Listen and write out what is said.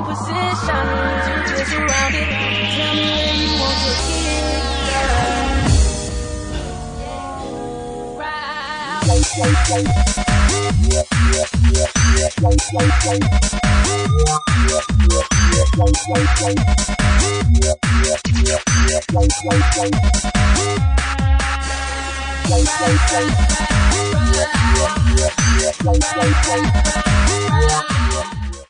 position to twist around it. Tell me where you want to get, girl.